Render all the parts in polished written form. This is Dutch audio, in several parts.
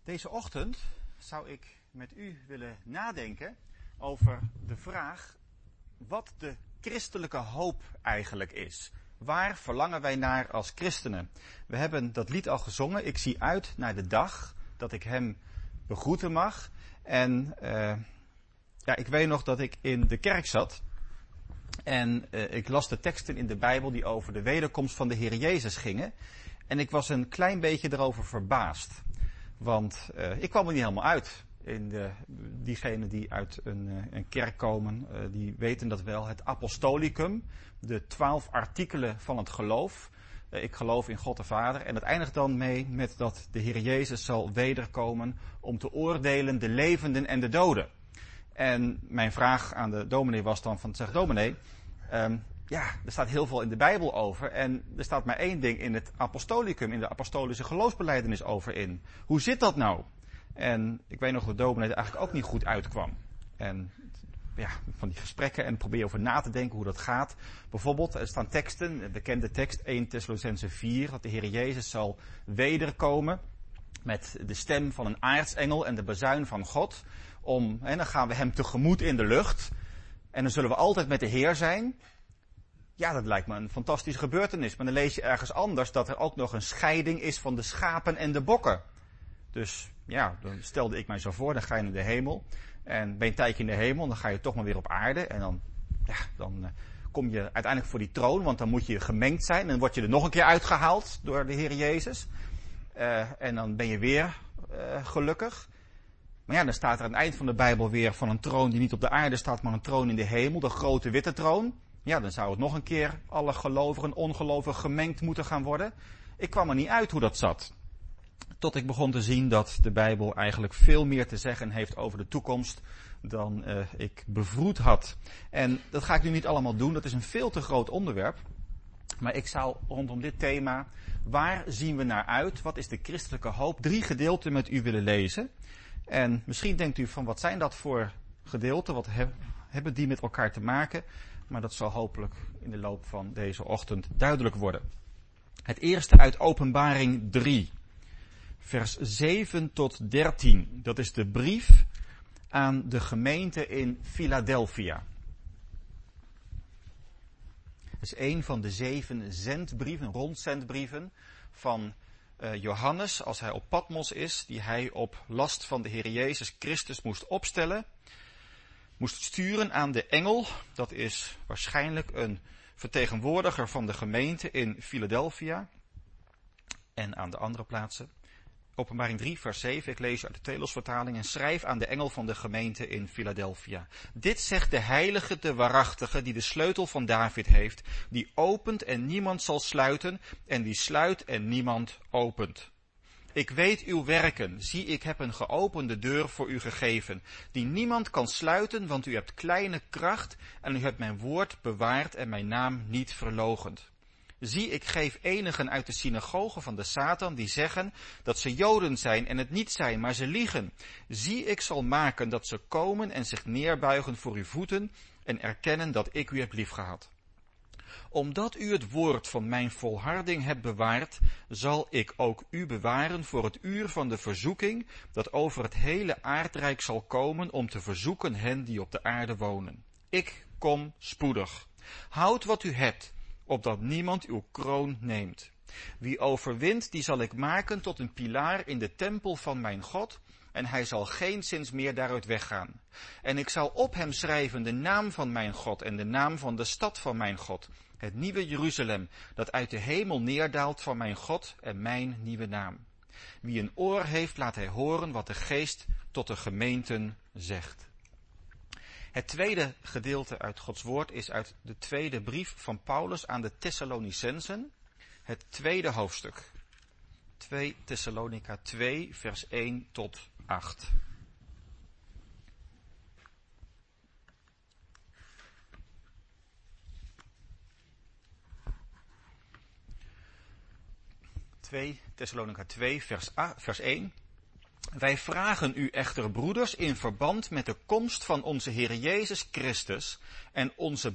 Deze ochtend zou ik met u willen nadenken over de vraag wat de christelijke hoop eigenlijk is. Waar verlangen wij naar als christenen? We hebben dat lied al gezongen. Ik zie uit naar de dag dat ik hem begroeten mag. En ik weet nog dat ik in de kerk zat. En ik las de teksten in de Bijbel die over de wederkomst van de Heer Jezus gingen. En ik was een klein beetje erover verbaasd. Want ik kwam er niet helemaal uit. Diegenen die uit een kerk komen, die weten dat wel. Het apostolicum, de 12 artikelen van het geloof. Ik geloof in God de Vader. En het eindigt dan mee met dat de Heer Jezus zal wederkomen om te oordelen de levenden en de doden. En mijn vraag aan de dominee was dan zeg dominee, er staat heel veel in de Bijbel over. En er staat maar één ding in het apostolicum, in de apostolische geloofsbelijdenis over in. Hoe zit dat nou? En ik weet nog dat de dominee er eigenlijk ook niet goed uitkwam. En van die gesprekken en probeer over na te denken hoe dat gaat. Bijvoorbeeld, er staan teksten, een bekende tekst, 1 Thessalonicenzen 4, dat de Heer Jezus zal wederkomen met de stem van een aartsengel en de bazuin van God. En dan gaan we hem tegemoet in de lucht. En dan zullen we altijd met de Heer zijn. Ja, dat lijkt me een fantastische gebeurtenis. Maar dan lees je ergens anders dat er ook nog een scheiding is van de schapen en de bokken. Dus ja, dan stelde ik mij zo voor, dan ga je naar de hemel. En ben je een tijdje in de hemel, dan ga je toch maar weer op aarde. En dan kom je uiteindelijk voor die troon, want dan moet je gemengd zijn. En dan word je er nog een keer uitgehaald door de Heer Jezus. En dan ben je weer gelukkig. Maar ja, dan staat er aan het eind van de Bijbel weer van een troon die niet op de aarde staat, maar een troon in de hemel, de grote witte troon. Ja, dan zou het nog een keer alle gelovigen en ongelovigen gemengd moeten gaan worden. Ik kwam er niet uit hoe dat zat. Tot ik begon te zien dat de Bijbel eigenlijk veel meer te zeggen heeft over de toekomst dan ik bevroed had. En dat ga ik nu niet allemaal doen, dat is een veel te groot onderwerp. Maar ik zou rondom dit thema, waar zien we naar uit? Wat is de christelijke hoop? 3 gedeelten met u willen lezen. En misschien denkt u van wat zijn dat voor gedeelten? Wat hebben die met elkaar te maken? Maar dat zal hopelijk in de loop van deze ochtend duidelijk worden. Het eerste uit Openbaring 3. Vers 7 tot 13. Dat is de brief aan de gemeente in Philadelphia. Dat is een van de 7 zendbrieven, rondzendbrieven van Johannes, als hij op Patmos is, die hij op last van de Heer Jezus Christus moest opstellen. Moest sturen aan de engel, dat is waarschijnlijk een vertegenwoordiger van de gemeente in Philadelphia en aan de andere plaatsen. Openbaring 3 vers 7, ik lees uit de Telos-vertaling, en schrijf aan de engel van de gemeente in Philadelphia. Dit zegt de heilige, de waarachtige, die de sleutel van David heeft, die opent en niemand zal sluiten, en die sluit en niemand opent. Ik weet uw werken, zie ik heb een geopende deur voor u gegeven, die niemand kan sluiten, want u hebt kleine kracht, en u hebt mijn woord bewaard en mijn naam niet verloochend. Zie, ik geef enigen uit de synagogen van de Satan die zeggen dat ze Joden zijn en het niet zijn, maar ze liegen. Zie, ik zal maken dat ze komen en zich neerbuigen voor uw voeten en erkennen dat ik u heb liefgehad. Omdat u het woord van mijn volharding hebt bewaard, zal ik ook u bewaren voor het uur van de verzoeking dat over het hele aardrijk zal komen om te verzoeken hen die op de aarde wonen. Ik kom spoedig. Houd wat u hebt, opdat niemand uw kroon neemt. Wie overwint, die zal ik maken tot een pilaar in de tempel van mijn God, en hij zal geenszins meer daaruit weggaan. En ik zal op hem schrijven de naam van mijn God en de naam van de stad van mijn God, het nieuwe Jeruzalem, dat uit de hemel neerdaalt van mijn God en mijn nieuwe naam. Wie een oor heeft, laat hij horen wat de Geest tot de gemeenten zegt. Het tweede gedeelte uit Gods woord is uit de tweede brief van Paulus aan de Thessalonicensen, het tweede hoofdstuk. 2 Thessalonica 2, vers 1 tot 8. Thessalonica 2, vers 1. Wij vragen u echter, broeders, in verband met de komst van onze Heer Jezus Christus en onze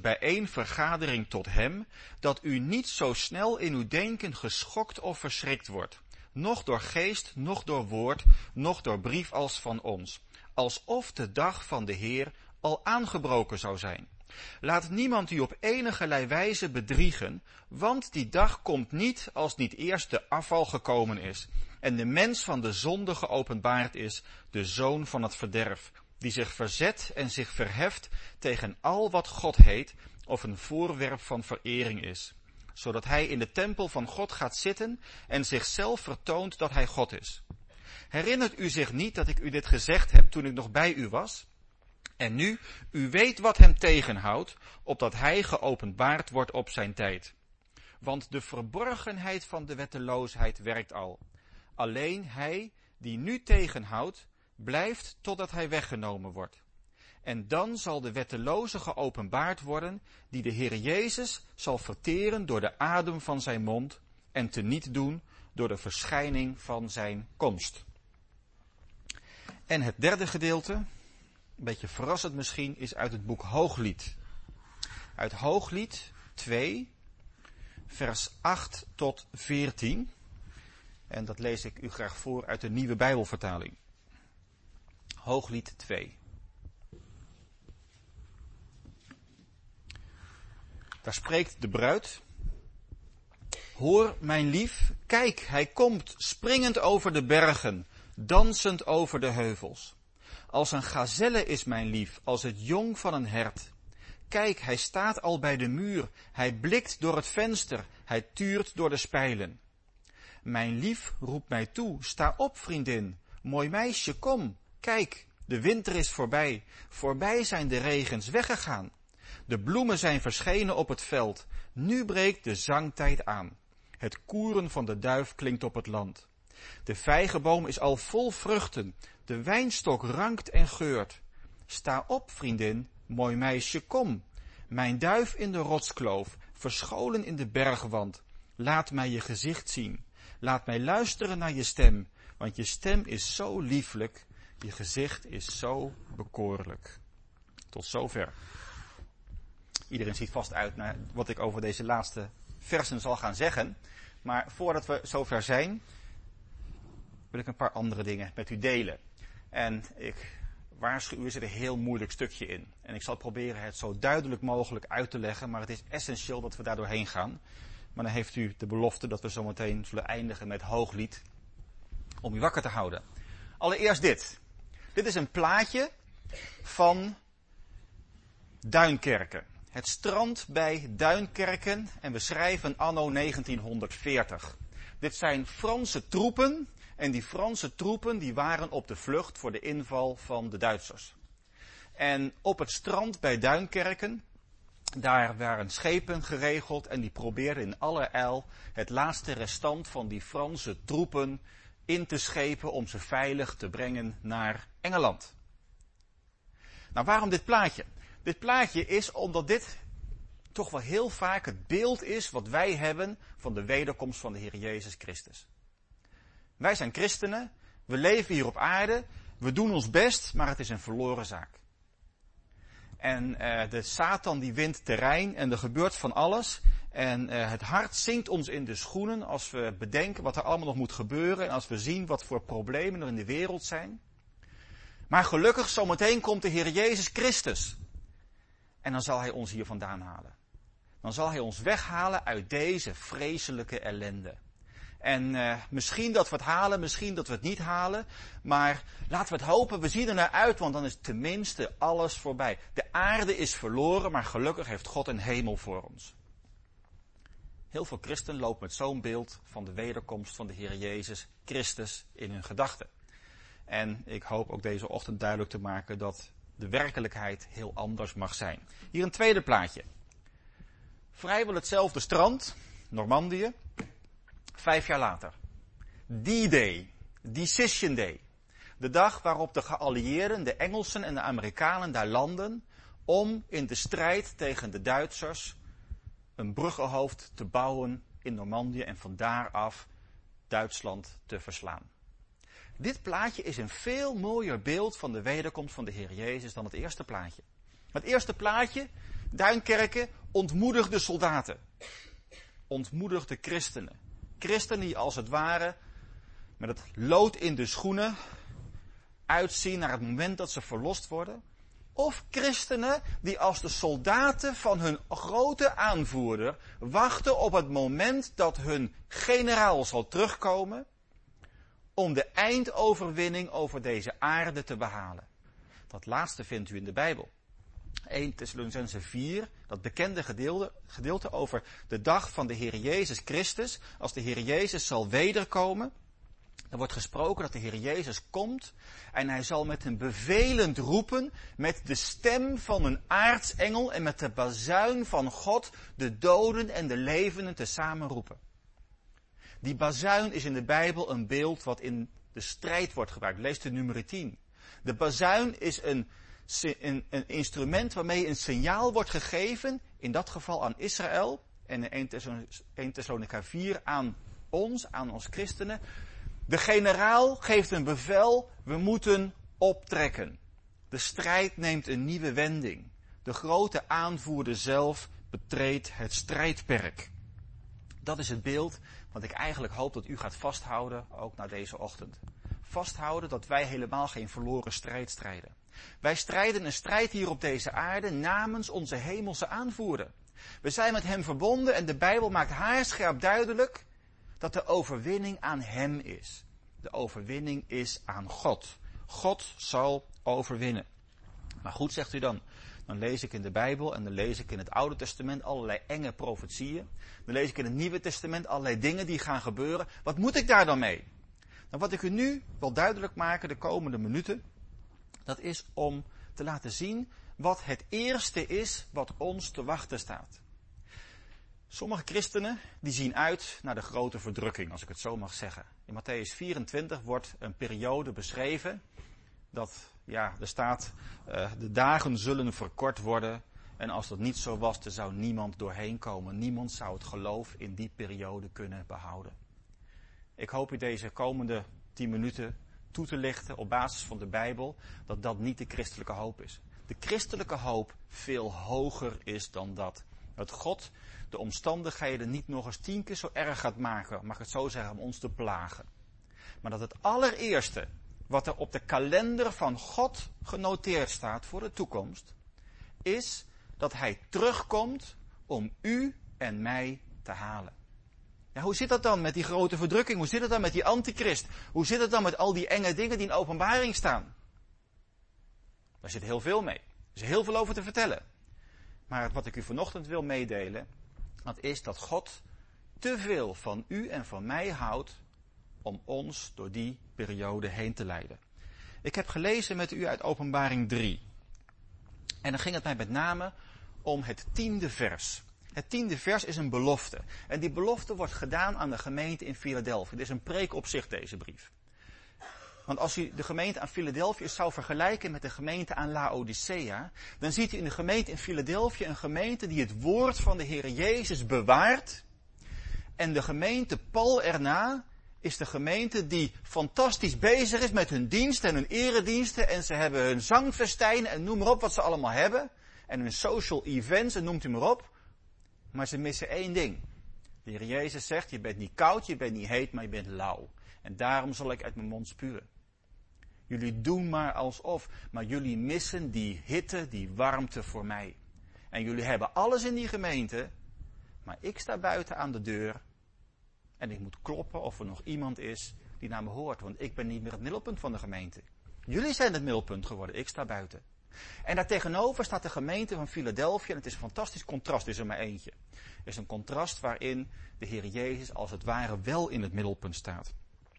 bijeenvergadering tot hem, dat u niet zo snel in uw denken geschokt of verschrikt wordt. noch door geest, noch door woord, noch door brief als van ons, alsof de dag van de Heer al aangebroken zou zijn. Laat niemand u op enigerlei wijze bedriegen, want die dag komt niet als niet eerst de afval gekomen is en de mens van de zonde geopenbaard is, de zoon van het verderf, die zich verzet en zich verheft tegen al wat God heet of een voorwerp van verering is, zodat hij in de tempel van God gaat zitten en zichzelf vertoont dat hij God is. Herinnert u zich niet dat ik u dit gezegd heb toen ik nog bij u was? En nu, u weet wat hem tegenhoudt, opdat hij geopenbaard wordt op zijn tijd. Want de verborgenheid van de wetteloosheid werkt al. Alleen hij die nu tegenhoudt, blijft totdat hij weggenomen wordt. En dan zal de wetteloze geopenbaard worden, die de Heer Jezus zal verteren door de adem van zijn mond en teniet doen door de verschijning van zijn komst. En het derde gedeelte, een beetje verrassend misschien, is uit het boek Hooglied. Uit Hooglied 2, vers 8 tot 14. En dat lees ik u graag voor uit de Nieuwe Bijbelvertaling. Hooglied 2. Daar spreekt de bruid. Hoor, mijn lief, kijk, hij komt, springend over de bergen, dansend over de heuvels. Als een gazelle is mijn lief, als het jong van een hert. Kijk, hij staat al bij de muur, hij blikt door het venster, hij tuurt door de spijlen. Mijn lief roept mij toe, sta op, vriendin, mooi meisje, kom, kijk, de winter is voorbij, voorbij zijn de regens weggegaan. De bloemen zijn verschenen op het veld, nu breekt de zangtijd aan. Het koeren van de duif klinkt op het land. De vijgenboom is al vol vruchten, de wijnstok rankt en geurt. Sta op, vriendin, mooi meisje, kom. Mijn duif in de rotskloof, verscholen in de bergwand. Laat mij je gezicht zien. Laat mij luisteren naar je stem, want je stem is zo lieflijk, je gezicht is zo bekoorlijk. Tot zover. Iedereen ziet vast uit naar wat ik over deze laatste versen zal gaan zeggen. Maar voordat we zover zijn, wil ik een paar andere dingen met u delen. En ik waarschuw u, er zit een heel moeilijk stukje in. En ik zal proberen het zo duidelijk mogelijk uit te leggen, maar het is essentieel dat we daar doorheen gaan. Maar dan heeft u de belofte dat we zometeen zullen eindigen met Hooglied om u wakker te houden. Allereerst dit. Dit is een plaatje van Duinkerken. Het strand bij Duinkerken en we schrijven anno 1940. Dit zijn Franse troepen en die Franse troepen die waren op de vlucht voor de inval van de Duitsers. En op het strand bij Duinkerken, daar waren schepen geregeld en die probeerden in allerijl het laatste restant van die Franse troepen in te schepen om ze veilig te brengen naar Engeland. Nou, waarom dit plaatje? Dit plaatje is omdat dit toch wel heel vaak het beeld is wat wij hebben van de wederkomst van de Heer Jezus Christus. Wij zijn christenen, we leven hier op aarde, we doen ons best, maar het is een verloren zaak. En de Satan die wint terrein en er gebeurt van alles. En het hart zinkt ons in de schoenen als we bedenken wat er allemaal nog moet gebeuren. En als we zien wat voor problemen er in de wereld zijn. Maar gelukkig, zometeen komt de Heer Jezus Christus. En dan zal Hij ons hier vandaan halen. Dan zal Hij ons weghalen uit deze vreselijke ellende. En misschien dat we het halen, misschien dat we het niet halen. Maar laten we het hopen, we zien er naar uit, want dan is tenminste alles voorbij. De aarde is verloren, maar gelukkig heeft God een hemel voor ons. Heel veel christenen lopen met zo'n beeld van de wederkomst van de Heer Jezus Christus in hun gedachten. En ik hoop ook deze ochtend duidelijk te maken dat de werkelijkheid heel anders mag zijn. Hier een tweede plaatje. Vrijwel hetzelfde strand, Normandië. 5 jaar later. D-Day. Decision Day. De dag waarop de geallieerden, de Engelsen en de Amerikanen daar landen om in de strijd tegen de Duitsers een bruggenhoofd te bouwen in Normandië en van daaraf Duitsland te verslaan. Dit plaatje is een veel mooier beeld van de wederkomst van de Heer Jezus dan het eerste plaatje. Het eerste plaatje, Duinkerken, ontmoedigde soldaten. Ontmoedigde christenen. Christenen die als het ware met het lood in de schoenen uitzien naar het moment dat ze verlost worden. Of christenen die als de soldaten van hun grote aanvoerder wachten op het moment dat hun generaal zal terugkomen om de eindoverwinning over deze aarde te behalen. Dat laatste vindt u in de Bijbel. 1 Thessalonicenzen 4, dat bekende gedeelte over de dag van de Heer Jezus Christus, als de Heer Jezus zal wederkomen. Er wordt gesproken dat de Heer Jezus komt en hij zal met een bevelend roepen, met de stem van een aartsengel en met de bazuin van God de doden en de levenden tezamen roepen. Die bazuin is in de Bijbel een beeld wat in de strijd wordt gebruikt. Lees de nummer 10. De bazuin is een instrument waarmee een signaal wordt gegeven, in dat geval aan Israël en in 1 Thessalonica 4 aan ons christenen. De generaal geeft een bevel, we moeten optrekken. De strijd neemt een nieuwe wending. De grote aanvoerder zelf betreedt het strijdperk. Dat is het beeld wat ik eigenlijk hoop dat u gaat vasthouden, ook na deze ochtend. Vasthouden dat wij helemaal geen verloren strijd strijden. Wij strijden een strijd hier op deze aarde namens onze hemelse aanvoerder. We zijn met hem verbonden en de Bijbel maakt haarscherp duidelijk dat de overwinning aan hem is. De overwinning is aan God. God zal overwinnen. Maar goed, zegt u dan. Dan lees ik in de Bijbel en dan lees ik in het Oude Testament allerlei enge profetieën. Dan lees ik in het Nieuwe Testament allerlei dingen die gaan gebeuren. Wat moet ik daar dan mee? Nou, wat ik u nu wil duidelijk maken de komende minuten, dat is om te laten zien wat het eerste is wat ons te wachten staat. Sommige christenen die zien uit naar de grote verdrukking, als ik het zo mag zeggen. In Mattheüs 24 wordt een periode beschreven dat, er staat, de dagen zullen verkort worden. En als dat niet zo was, dan zou niemand doorheen komen. Niemand zou het geloof in die periode kunnen behouden. Ik hoop u deze komende 10 minuten toe te lichten op basis van de Bijbel, dat dat niet de christelijke hoop is. De christelijke hoop veel hoger is dan dat. Dat God de omstandigheden niet nog eens 10 keer zo erg gaat maken, mag ik het zo zeggen, om ons te plagen. Maar dat het allereerste wat er op de kalender van God genoteerd staat voor de toekomst, is dat hij terugkomt om u en mij te halen. Ja, hoe zit dat dan met die grote verdrukking? Hoe zit het dan met die antichrist? Hoe zit het dan met al die enge dingen die in openbaring staan? Daar zit heel veel mee. Er is heel veel over te vertellen. Maar wat ik u vanochtend wil meedelen, dat is dat God te veel van u en van mij houdt om ons door die periode heen te leiden. Ik heb gelezen met u uit Openbaring 3. En dan ging het mij met name om het 10e vers. Het 10e vers is een belofte. En die belofte wordt gedaan aan de gemeente in Philadelphia. Dit is een preek op zich, deze brief. Want als u de gemeente aan Philadelphia zou vergelijken met de gemeente aan Laodicea, dan ziet u in de gemeente in Philadelphia een gemeente die het woord van de Heer Jezus bewaart. En de gemeente pal erna is de gemeente die fantastisch bezig is met hun diensten en hun erediensten. En ze hebben hun zangfestijnen en noem maar op wat ze allemaal hebben. En hun social events en noemt u maar op. Maar ze missen één ding. De Heer Jezus zegt, je bent niet koud, je bent niet heet, maar je bent lauw. En daarom zal ik uit mijn mond spuwen. Jullie doen maar alsof, maar jullie missen die hitte, die warmte voor mij. En jullie hebben alles in die gemeente, maar ik sta buiten aan de deur. En ik moet kloppen of er nog iemand is die naar me hoort. Want ik ben niet meer het middelpunt van de gemeente. Jullie zijn het middelpunt geworden, ik sta buiten. En daartegenover staat de gemeente van Philadelphia. En het is een fantastisch contrast, er is er maar eentje. Er is een contrast waarin de Heer Jezus als het ware wel in het middelpunt staat.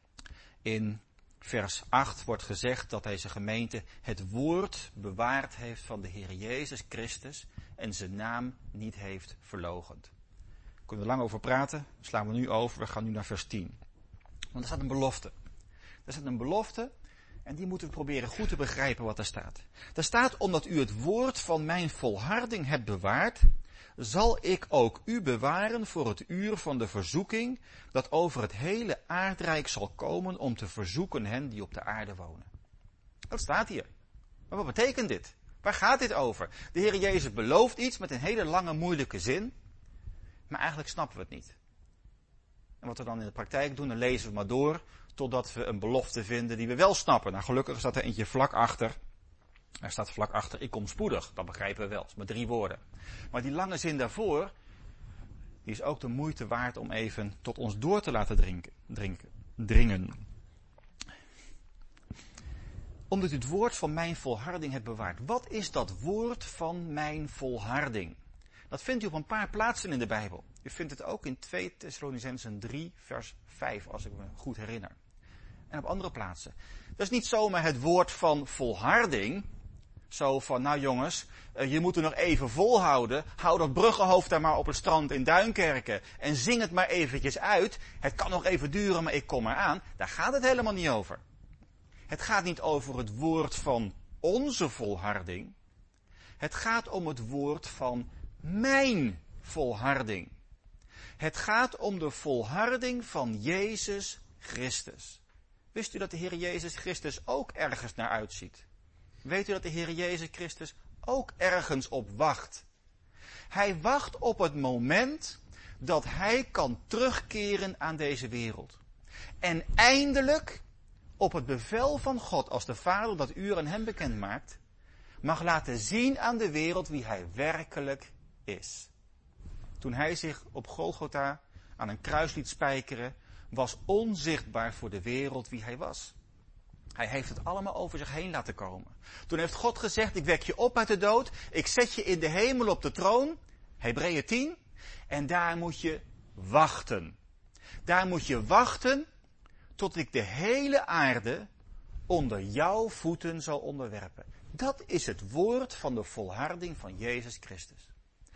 In vers 8 wordt gezegd dat deze gemeente het woord bewaard heeft van de Heer Jezus Christus en zijn naam niet heeft verloochend. Daar kunnen we lang over praten, daar slaan we nu over, we gaan nu naar vers 10. Want er staat een belofte. Er staat een belofte en die moeten we proberen goed te begrijpen wat er staat. Er staat, omdat u het woord van mijn volharding hebt bewaard, zal ik ook u bewaren voor het uur van de verzoeking, dat over het hele aardrijk zal komen om te verzoeken hen die op de aarde wonen. Dat staat hier. Maar wat betekent dit? Waar gaat dit over? De Heer Jezus belooft iets met een hele lange moeilijke zin, maar eigenlijk snappen we het niet. En wat we dan in de praktijk doen, dan lezen we maar door totdat we een belofte vinden die we wel snappen. Nou, gelukkig staat er eentje vlak achter. Er staat vlak achter, ik kom spoedig. Dat begrijpen we wel, met 3 woorden. Maar die lange zin daarvoor, die is ook de moeite waard om even tot ons door te laten dringen. Omdat u het woord van mijn volharding hebt bewaard. Wat is dat woord van mijn volharding? Dat vindt u op een paar plaatsen in de Bijbel. U vindt het ook in 2 Thessalonicenzen 3 vers 5, als ik me goed herinner. En op andere plaatsen. Dat is niet zomaar het woord van volharding. Zo van, nou jongens, je moet er nog even volhouden. Hou dat bruggenhoofd daar maar op het strand in Duinkerken. En zing het maar eventjes uit. Het kan nog even duren, maar ik kom eraan. Daar gaat het helemaal niet over. Het gaat niet over het woord van onze volharding. Het gaat om het woord van mijn volharding. Het gaat om de volharding van Jezus Christus. Wist u dat de Heer Jezus Christus ook ergens naar uitziet? Weet u dat de Heer Jezus Christus ook ergens op wacht? Hij wacht op het moment dat hij kan terugkeren aan deze wereld. En eindelijk, op het bevel van God, als de Vader dat uur aan hem bekend maakt, mag laten zien aan de wereld wie hij werkelijk is. Toen hij zich op Golgotha aan een kruis liet spijkeren, was onzichtbaar voor de wereld wie hij was. Hij heeft het allemaal over zich heen laten komen. Toen heeft God gezegd, ik wek je op uit de dood, ik zet je in de hemel op de troon, Hebreeën 10, en daar moet je wachten. Daar moet je wachten tot ik de hele aarde onder jouw voeten zal onderwerpen. Dat is het woord van de volharding van Jezus Christus.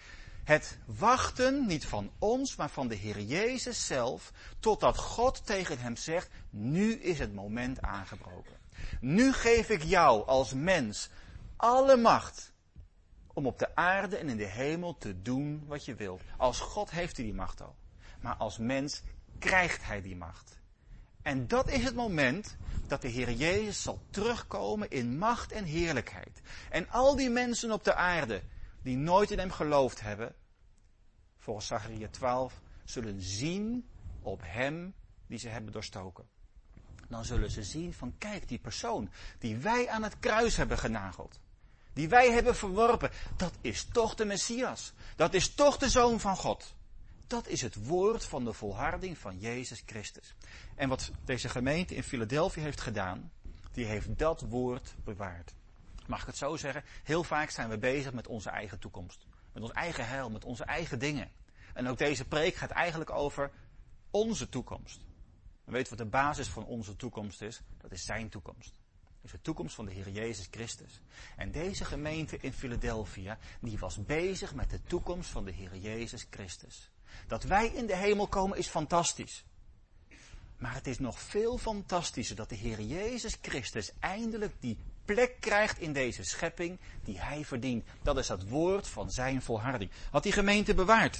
Het wachten, niet van ons, maar van de Heer Jezus zelf, totdat God tegen hem zegt, nu is het moment aangebroken. Nu geef ik jou als mens alle macht om op de aarde en in de hemel te doen wat je wilt. Als God heeft hij die macht al. Maar als mens krijgt hij die macht. En dat is het moment dat de Heer Jezus zal terugkomen in macht en heerlijkheid. En al die mensen op de aarde die nooit in hem geloofd hebben, volgens Zachariah 12, zullen zien op hem die ze hebben doorstoken. Dan zullen ze zien van, kijk, die persoon die wij aan het kruis hebben genageld, die wij hebben verworpen, dat is toch de Messias. Dat is toch de Zoon van God. Dat is het woord van de volharding van Jezus Christus. En wat deze gemeente in Philadelphia heeft gedaan, die heeft dat woord bewaard. Mag ik het zo zeggen? Heel vaak zijn we bezig met onze eigen toekomst. Met ons eigen heil, met onze eigen dingen. En ook deze preek gaat eigenlijk over onze toekomst. En weet wat de basis van onze toekomst is? Dat is zijn toekomst. Dat is de toekomst van de Heer Jezus Christus. En deze gemeente in Philadelphia, die was bezig met de toekomst van de Heer Jezus Christus. Dat wij in de hemel komen is fantastisch. Maar het is nog veel fantastischer dat de Heer Jezus Christus eindelijk die plek krijgt in deze schepping die hij verdient. Dat is het woord van zijn volharding. Had die gemeente bewaard.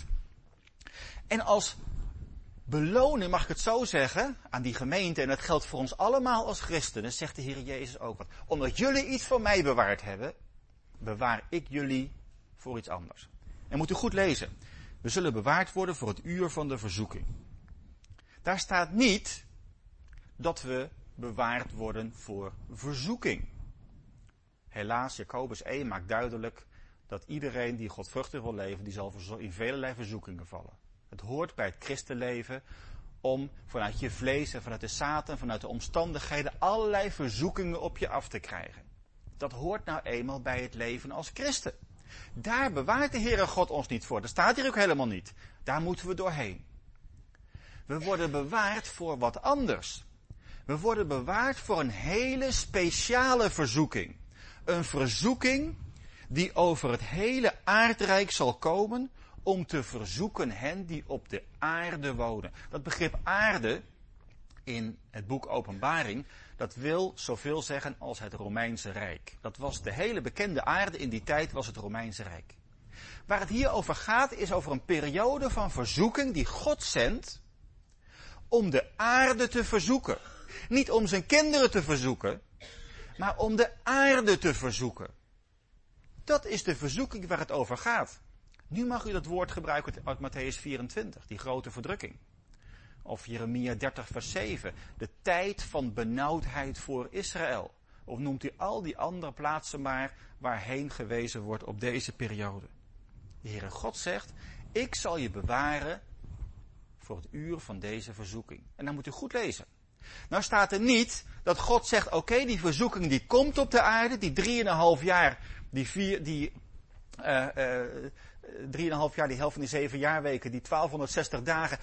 En als beloning, mag ik het zo zeggen, aan die gemeente, en dat geldt voor ons allemaal als christenen, zegt de Heer Jezus ook wat. Omdat jullie iets van mij bewaard hebben, bewaar ik jullie voor iets anders. En moet u goed lezen. We zullen bewaard worden voor het uur van de verzoeking. Daar staat niet dat we bewaard worden voor verzoeking. Helaas, Jacobus 1 maakt duidelijk dat iedereen die godvruchtig wil leven, die zal in velelei verzoekingen vallen. Het hoort bij het christenleven om vanuit je vlees en vanuit de Satan, vanuit de omstandigheden, allerlei verzoekingen op je af te krijgen. Dat hoort nou eenmaal bij het leven als christen. Daar bewaart de Heere God ons niet voor. Dat staat hier ook helemaal niet. Daar moeten we doorheen. We worden bewaard voor wat anders. We worden bewaard voor een hele speciale verzoeking. Een verzoeking die over het hele aardrijk zal komen om te verzoeken hen die op de aarde wonen. Dat begrip aarde in het boek Openbaring, dat wil zoveel zeggen als het Romeinse Rijk. Dat was de hele bekende aarde in die tijd, was het Romeinse Rijk. Waar het hier over gaat is over een periode van verzoeking die God zendt om de aarde te verzoeken. Niet om zijn kinderen te verzoeken, maar om de aarde te verzoeken. Dat is de verzoeking waar het over gaat. Nu mag u dat woord gebruiken uit Mattheüs 24, die grote verdrukking. Of Jeremia 30 vers 7. De tijd van benauwdheid voor Israël. Of noemt u al die andere plaatsen maar waarheen gewezen wordt op deze periode. De Heere God zegt, ik zal je bewaren voor het uur van deze verzoeking. En dan moet u goed lezen. Nou staat er niet dat God zegt, oké, die verzoeking die komt op de aarde, die 3,5 jaar, die 3,5 jaar, die helft van die 7 jaarweken, die 1260 dagen,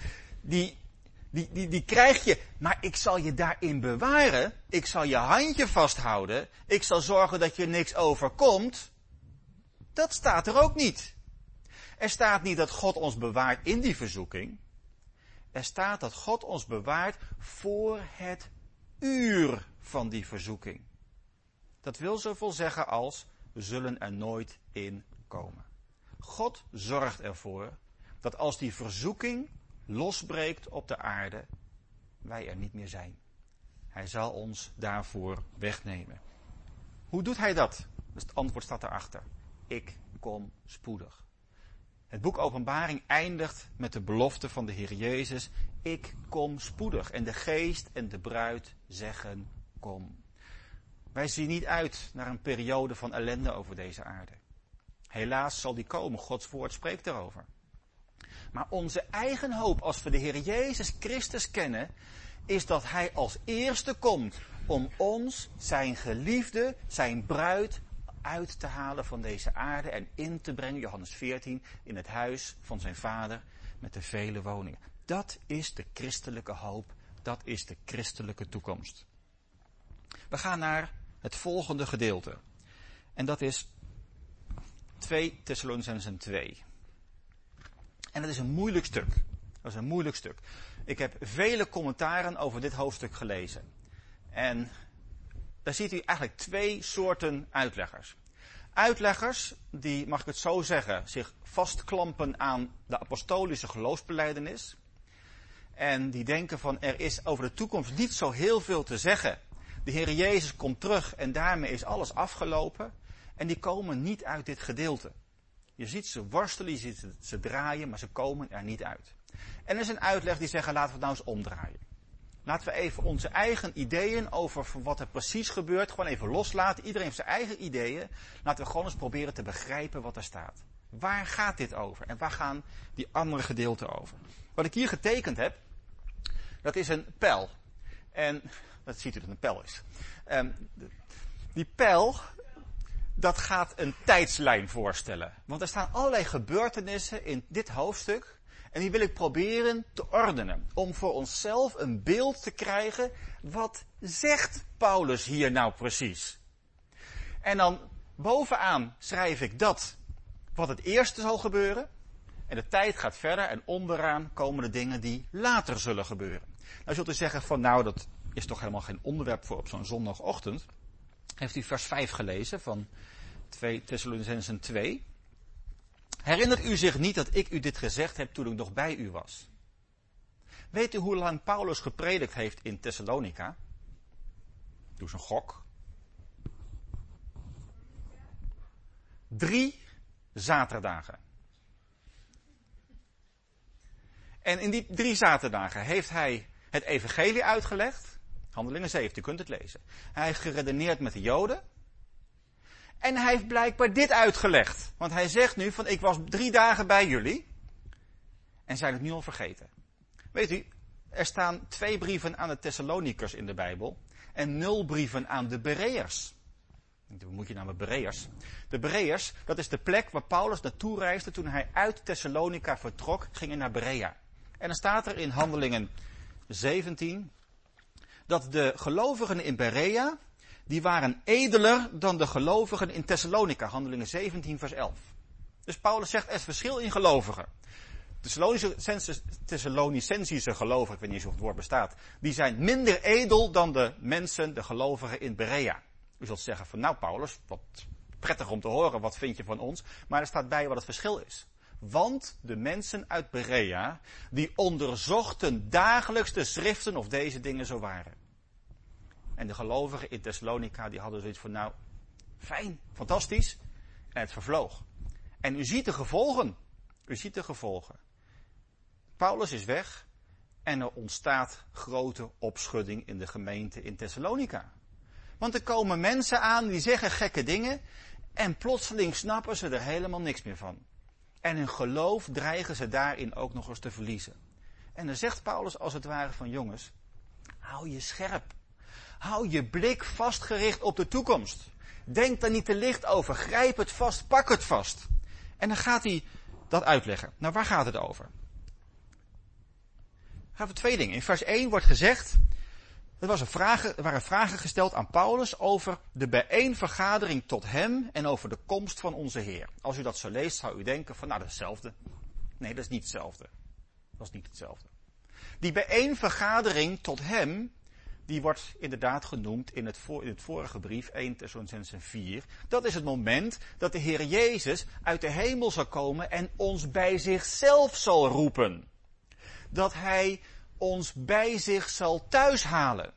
die krijg je, maar ik zal je daarin bewaren, ik zal je handje vasthouden, ik zal zorgen dat je niks overkomt. Dat staat er ook niet. Er staat niet dat God ons bewaart in die verzoeking. Er staat dat God ons bewaart voor het uur van die verzoeking. Dat wil zoveel zeggen als, we zullen er nooit in komen. God zorgt ervoor dat als die verzoeking losbreekt op de aarde, wij er niet meer zijn. Hij zal ons daarvoor wegnemen. Hoe doet hij dat? Dus het antwoord staat erachter. Ik kom spoedig. Het boek Openbaring eindigt met de belofte van de Heer Jezus. Ik kom spoedig. En de geest en de bruid zeggen, kom. Wij zien niet uit naar een periode van ellende over deze aarde. Helaas zal die komen. Gods woord spreekt daarover. Maar onze eigen hoop, als we de Heer Jezus Christus kennen, is dat Hij als eerste komt om ons, zijn geliefde, zijn bruid, uit te halen van deze aarde en in te brengen, Johannes 14, in het huis van zijn vader met de vele woningen. Dat is de christelijke hoop, dat is de christelijke toekomst. We gaan naar het volgende gedeelte. En dat is 2 Thessalonicenzen 2. En dat is een moeilijk stuk. Dat is een moeilijk stuk. Ik heb vele commentaren over dit hoofdstuk gelezen. En daar ziet u eigenlijk 2 soorten uitleggers. Uitleggers die, mag ik het zo zeggen, zich vastklampen aan de apostolische geloofsbelijdenis. En die denken van, er is over de toekomst niet zo heel veel te zeggen. De Heer Jezus komt terug en daarmee is alles afgelopen. En die komen niet uit dit gedeelte. Je ziet ze worstelen, je ziet ze draaien, maar ze komen er niet uit. En er is een uitleg die zeggen, laten we het nou eens omdraaien. Laten we even onze eigen ideeën over wat er precies gebeurt, gewoon even loslaten. Iedereen heeft zijn eigen ideeën. Laten we gewoon eens proberen te begrijpen wat er staat. Waar gaat dit over? En waar gaan die andere gedeelten over? Wat ik hier getekend heb, dat is een pijl. En dat ziet u dat een pijl is. Die pijl, dat gaat een tijdslijn voorstellen. Want er staan allerlei gebeurtenissen in dit hoofdstuk. En die wil ik proberen te ordenen. Om voor onszelf een beeld te krijgen. Wat zegt Paulus hier nou precies? En dan bovenaan schrijf ik dat wat het eerste zal gebeuren. En de tijd gaat verder. En onderaan komen de dingen die later zullen gebeuren. Nou zult u zeggen van nou dat is toch helemaal geen onderwerp voor op zo'n zondagochtend. Heeft u vers 5 gelezen van 2 Thessalonicenzen 2. Herinnert u zich niet dat ik u dit gezegd heb toen ik nog bij u was? Weet u hoe lang Paulus gepredikt heeft in Thessalonica? Doe eens een gok. 3 zaterdagen. En in die 3 zaterdagen heeft hij het evangelie uitgelegd. Handelingen 7, u kunt het lezen. Hij heeft geredeneerd met de Joden. En hij heeft blijkbaar dit uitgelegd. Want hij zegt nu van ik was 3 dagen bij jullie. En zijn het nu al vergeten. Weet u, er staan 2 brieven aan de Thessalonikers in de Bijbel. En 0 brieven aan de Bereërs. Hoe moet je nou met Bereërs? De Bereërs, dat is de plek waar Paulus naartoe reisde toen hij uit Thessalonica vertrok, ging hij naar Berea. En dan staat er in Handelingen 17 dat de gelovigen in Berea, die waren edeler dan de gelovigen in Thessalonica. Handelingen 17 vers 11. Dus Paulus zegt, er is verschil in gelovigen. Thessalonicentische gelovigen, ik weet niet eens of het woord bestaat, die zijn minder edel dan de mensen, de gelovigen in Berea. U zult zeggen van nou Paulus, wat prettig om te horen, wat vind je van ons? Maar er staat bij wat het verschil is. Want de mensen uit Berea, die onderzochten dagelijks de schriften of deze dingen zo waren. En de gelovigen in Thessalonica, die hadden zoiets van nou, fijn, fantastisch. En het vervloog. En u ziet de gevolgen. U ziet de gevolgen. Paulus is weg. En er ontstaat grote opschudding in de gemeente in Thessalonica. Want er komen mensen aan die zeggen gekke dingen en plotseling snappen ze er helemaal niks meer van. En hun geloof dreigen ze daarin ook nog eens te verliezen. En dan zegt Paulus als het ware van jongens, hou je scherp. Hou je blik vastgericht op de toekomst. Denk daar niet te licht over. Grijp het vast, pak het vast. En dan gaat hij dat uitleggen. Nou, waar gaat het over? Het gaat over twee dingen. In vers 1 wordt gezegd, er waren vragen gesteld aan Paulus over de bijeenvergadering tot hem en over de komst van onze Heer. Als u dat zo leest, zou u denken van, nou, dat is hetzelfde. Nee, dat is niet hetzelfde. Dat is niet hetzelfde. Die bijeenvergadering tot hem, die wordt inderdaad genoemd in het vorige brief, 1 Thessalonicenzen 4. Dat is het moment dat de Heer Jezus uit de hemel zal komen en ons bij zichzelf zal roepen. Dat hij ons bij zich zal thuishalen.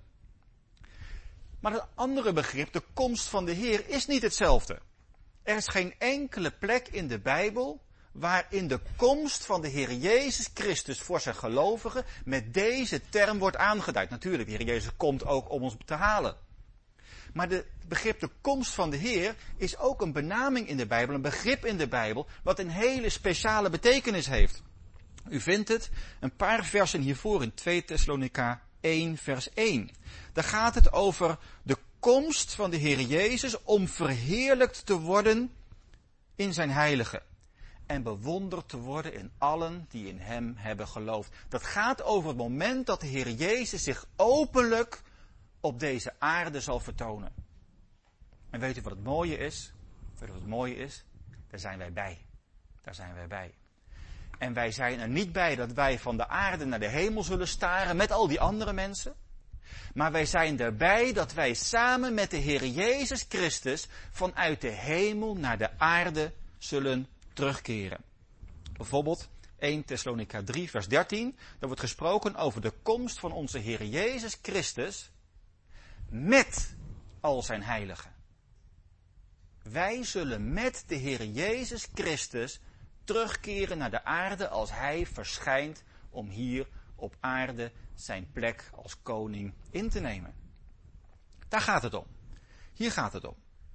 Maar het andere begrip, de komst van de Heer, is niet hetzelfde. Er is geen enkele plek in de Bijbel waarin de komst van de Heer Jezus Christus voor zijn gelovigen met deze term wordt aangeduid. Natuurlijk, de Heer Jezus komt ook om ons te halen. Maar het begrip de komst van de Heer is ook een benaming in de Bijbel, een begrip in de Bijbel, wat een hele speciale betekenis heeft. U vindt het een paar versen hiervoor in 2 Thessalonica 1 vers 1. Daar gaat het over de komst van de Heer Jezus om verheerlijkt te worden in zijn heiligen. En bewonderd te worden in allen die in hem hebben geloofd. Dat gaat over het moment dat de Heer Jezus zich openlijk op deze aarde zal vertonen. En weet u wat het mooie is? Weet u wat het mooie is? Daar zijn wij bij. Daar zijn wij bij. En wij zijn er niet bij dat wij van de aarde naar de hemel zullen staren met al die andere mensen. Maar wij zijn erbij dat wij samen met de Heer Jezus Christus vanuit de hemel naar de aarde zullen terugkeren. Bijvoorbeeld 1 Thessalonica 3 vers 13. Daar wordt gesproken over de komst van onze Heer Jezus Christus met al zijn heiligen. Wij zullen met de Heer Jezus Christus terugkeren naar de aarde als hij verschijnt om hier op aarde zijn plek als koning in te nemen. Daar gaat het om. Hier gaat het om.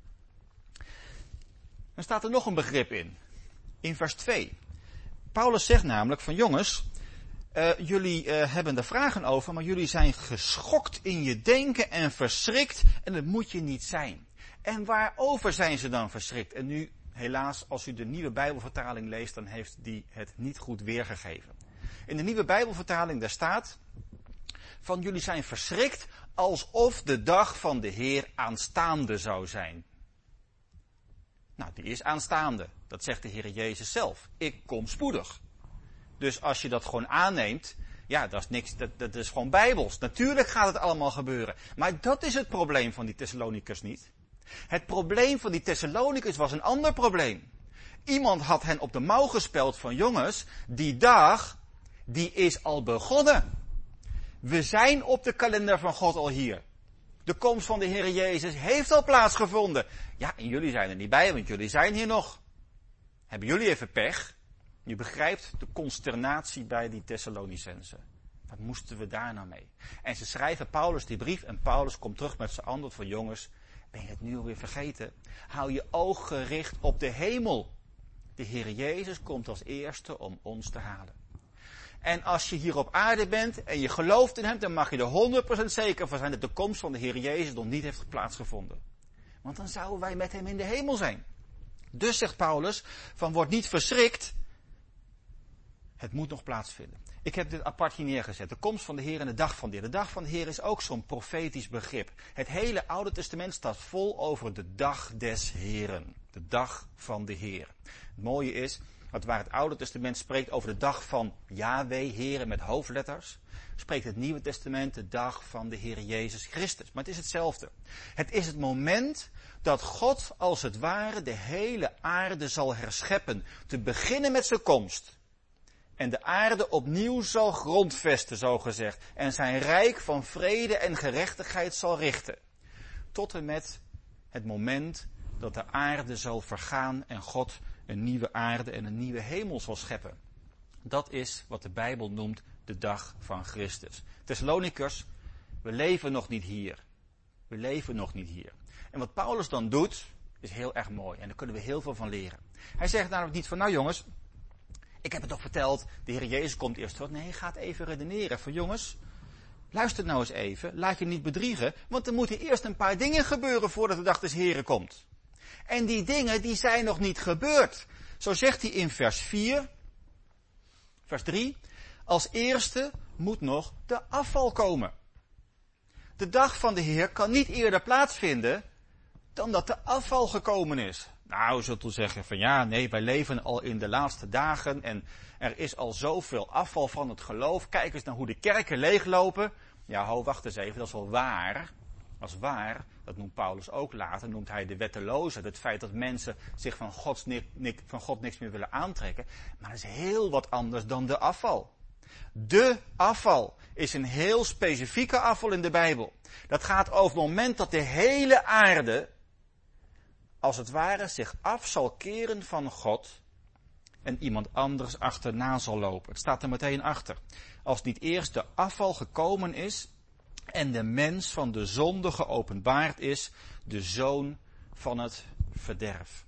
Dan staat er nog een begrip in vers 2. Paulus zegt namelijk van jongens, jullie hebben er vragen over, maar jullie zijn geschokt in je denken en verschrikt en dat moet je niet zijn. En waarover zijn ze dan verschrikt? En nu, helaas, als u de nieuwe Bijbelvertaling leest, dan heeft die het niet goed weergegeven. In de nieuwe Bijbelvertaling, daar staat van jullie zijn verschrikt alsof de dag van de Heer aanstaande zou zijn. Nou, die is aanstaande. Dat zegt de Heer Jezus zelf. Ik kom spoedig. Dus als je dat gewoon aanneemt, ja, dat is niks, dat is gewoon bijbels. Natuurlijk gaat het allemaal gebeuren. Maar dat is het probleem van die Thessalonicërs niet. Het probleem van die Thessalonicërs was een ander probleem. Iemand had hen op de mouw gespeld van jongens, die dag, die is al begonnen. We zijn op de kalender van God al hier. De komst van de Heer Jezus heeft al plaatsgevonden. Ja, en jullie zijn er niet bij, want jullie zijn hier nog. Hebben jullie even pech? Je begrijpt de consternatie bij die Thessalonicenzen. Wat moesten we daar nou mee? En ze schrijven Paulus die brief en Paulus komt terug met zijn antwoord van jongens, ben je het nu alweer vergeten? Hou je oog gericht op de hemel. De Heer Jezus komt als eerste om ons te halen. En als je hier op aarde bent en je gelooft in hem, dan mag je er 100% zeker van zijn dat de komst van de Heer Jezus nog niet heeft plaatsgevonden. Want dan zouden wij met hem in de hemel zijn. Dus zegt Paulus, van word niet verschrikt, het moet nog plaatsvinden. Ik heb dit apart hier neergezet. De komst van de Heer en de dag van de Heer. De dag van de Heer is ook zo'n profetisch begrip. Het hele Oude Testament staat vol over de dag des Heeren. De dag van de Heer. Het mooie is, dat waar het Oude Testament spreekt over de dag van Yahweh, Heere met hoofdletters, spreekt het Nieuwe Testament de dag van de Heer Jezus Christus. Maar het is hetzelfde. Het is het moment dat God als het ware de hele aarde zal herscheppen. Te beginnen met zijn komst. En de aarde opnieuw zal grondvesten, zo gezegd. En zijn rijk van vrede en gerechtigheid zal richten. Tot en met het moment dat de aarde zal vergaan en God een nieuwe aarde en een nieuwe hemel zal scheppen. Dat is wat de Bijbel noemt de dag van Christus. Thessalonikers, we leven nog niet hier. We leven nog niet hier. En wat Paulus dan doet, is heel erg mooi. En daar kunnen we heel veel van leren. Hij zegt namelijk niet van, nou jongens, ik heb het toch verteld, de Heer Jezus komt eerst terug. Nee, hij gaat even redeneren. Van jongens, luister nou eens even, laat je niet bedriegen. Want er moeten eerst een paar dingen gebeuren voordat de dag des Heren komt. En die dingen, die zijn nog niet gebeurd. Zo zegt hij in vers 4, vers 3. Als eerste moet nog de afval komen. De dag van de Heer kan niet eerder plaatsvinden dan dat de afval gekomen is. Nou, zult u zeggen van ja, nee, wij leven al in de laatste dagen en er is al zoveel afval van het geloof. Kijk eens naar hoe de kerken leeglopen. Ja, wacht eens even, dat is wel waar. Dat is waar, dat noemt Paulus ook later, noemt hij de wetteloosheid. Het feit dat mensen zich van God niks meer willen aantrekken. Maar dat is heel wat anders dan de afval. De afval is een heel specifieke afval in de Bijbel. Dat gaat over het moment dat de hele aarde, als het ware, zich af zal keren van God en iemand anders achterna zal lopen. Het staat er meteen achter. Als niet eerst de afval gekomen is en de mens van de zonde geopenbaard is, de zoon van het verderf.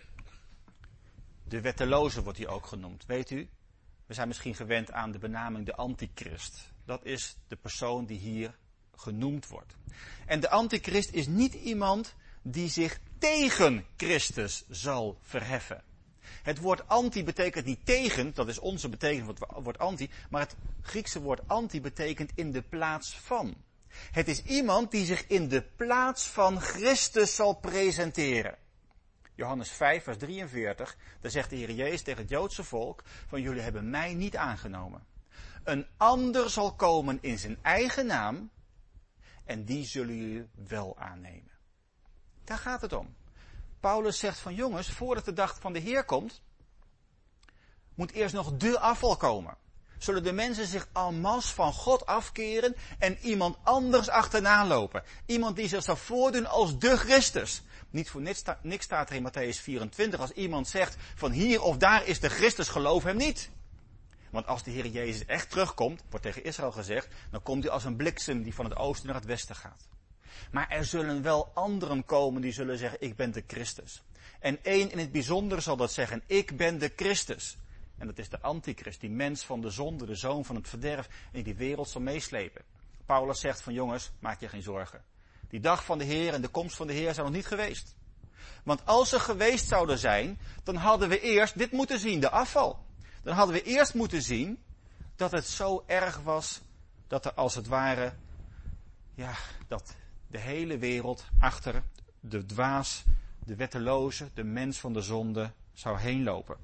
De wetteloze wordt hij ook genoemd, weet u? We zijn misschien gewend aan de benaming de antichrist. Dat is de persoon die hier genoemd wordt. En de antichrist is niet iemand die zich tegen Christus zal verheffen. Het woord anti betekent niet tegen, dat is onze betekenis van het woord anti, maar het Griekse woord anti betekent in de plaats van. Het is iemand die zich in de plaats van Christus zal presenteren. Johannes 5, vers 43, daar zegt de Heer Jezus tegen het Joodse volk, van jullie hebben mij niet aangenomen. Een ander zal komen in zijn eigen naam en die zullen jullie wel aannemen. Daar gaat het om. Paulus zegt van jongens, voordat de dag van de Heer komt, moet eerst nog de afval komen. Zullen de mensen zich en masse van God afkeren en iemand anders achterna lopen. Iemand die zich zal voordoen als de Christus. Niet voor niks staat er in Matthäus 24, als iemand zegt van hier of daar is de Christus, geloof hem niet. Want als de Heer Jezus echt terugkomt, wordt tegen Israël gezegd, dan komt hij als een bliksem die van het oosten naar het westen gaat. Maar er zullen wel anderen komen die zullen zeggen, ik ben de Christus. En één in het bijzonder zal dat zeggen, ik ben de Christus. En dat is de antichrist, die mens van de zonde, de zoon van het verderf, en die wereld zal meeslepen. Paulus zegt van jongens, maak je geen zorgen. Die dag van de Heer en de komst van de Heer zijn nog niet geweest. Want als ze geweest zouden zijn, dan hadden we eerst dit moeten zien, de afval. Dan hadden we eerst moeten zien dat het zo erg was, dat er als het ware, ja, dat de hele wereld achter de dwaas, de wetteloze, de mens van de zonde zou heen lopen.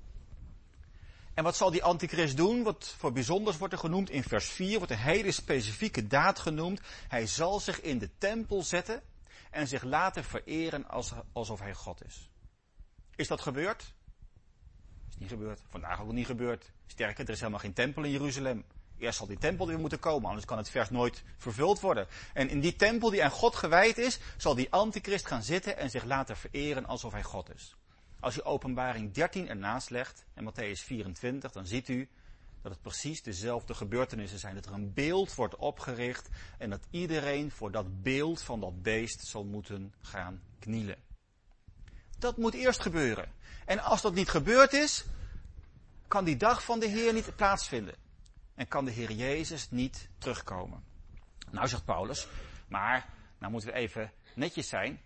En wat zal die antichrist doen? Wat voor bijzonders wordt er genoemd? In vers 4 wordt een hele specifieke daad genoemd. Hij zal zich in de tempel zetten en zich laten vereren alsof hij God is. Is dat gebeurd? Is niet gebeurd. Vandaag ook niet gebeurd. Sterker, er is helemaal geen tempel in Jeruzalem. Eerst zal die tempel weer moeten komen, anders kan het vers nooit vervuld worden. En in die tempel die aan God gewijd is, zal die antichrist gaan zitten en zich laten vereren alsof hij God is. Als je Openbaring 13 ernaast legt en Matthäus 24, dan ziet u dat het precies dezelfde gebeurtenissen zijn. Dat er een beeld wordt opgericht en dat iedereen voor dat beeld van dat beest zal moeten gaan knielen. Dat moet eerst gebeuren. En als dat niet gebeurd is, kan die dag van de Heer niet plaatsvinden. En kan de Heer Jezus niet terugkomen. Nou, zegt Paulus, maar nou moeten we even netjes zijn.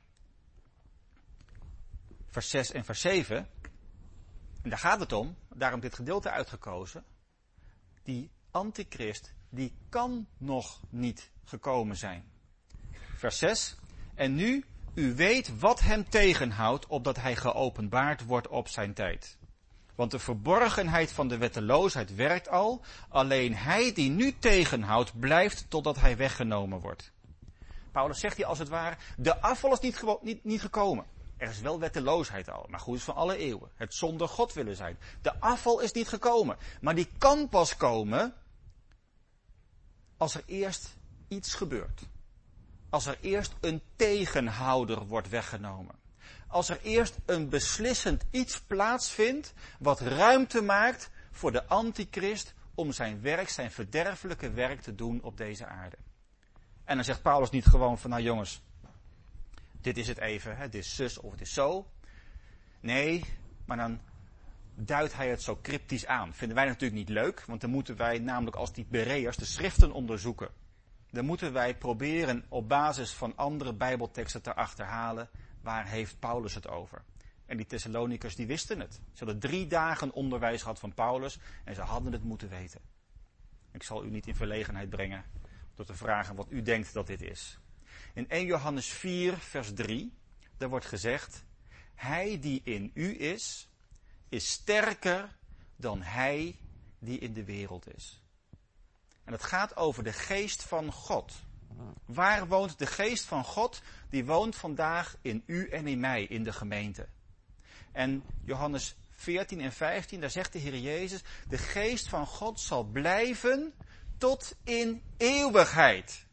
Vers 6 en vers 7. En daar gaat het om, daarom dit gedeelte uitgekozen. Die antichrist, die kan nog niet gekomen zijn. Vers 6. En nu, u weet wat hem tegenhoudt, opdat hij geopenbaard wordt op zijn tijd. Want de verborgenheid van de wetteloosheid werkt al, alleen hij die nu tegenhoudt, blijft totdat hij weggenomen wordt. Paulus zegt hier als het ware, de afval is niet gekomen. Er is wel wetteloosheid al, maar goed is van alle eeuwen. Het zonder God willen zijn. De afval is niet gekomen, maar die kan pas komen als er eerst iets gebeurt. Als er eerst een tegenhouder wordt weggenomen. Als er eerst een beslissend iets plaatsvindt wat ruimte maakt voor de antichrist om zijn werk, zijn verderfelijke werk te doen op deze aarde. En dan zegt Paulus niet gewoon van, nou jongens, dit is het even, dit is zus of het is zo. Nee, maar dan duidt hij het zo cryptisch aan. Vinden wij natuurlijk niet leuk, want dan moeten wij namelijk als die Bereërs de schriften onderzoeken. Dan moeten wij proberen op basis van andere bijbelteksten te achterhalen, waar heeft Paulus het over. En die Thessalonikers die wisten het. Ze hadden 3 dagen onderwijs gehad van Paulus en ze hadden het moeten weten. Ik zal u niet in verlegenheid brengen door te vragen wat u denkt dat dit is. In 1 Johannes 4 vers 3, daar wordt gezegd, hij die in u is sterker dan hij die in de wereld is. En het gaat over de geest van God. Waar woont de geest van God? Die woont vandaag in u en in mij, in de gemeente. En Johannes 14 en 15, daar zegt de Heer Jezus, de geest van God zal blijven tot in eeuwigheid.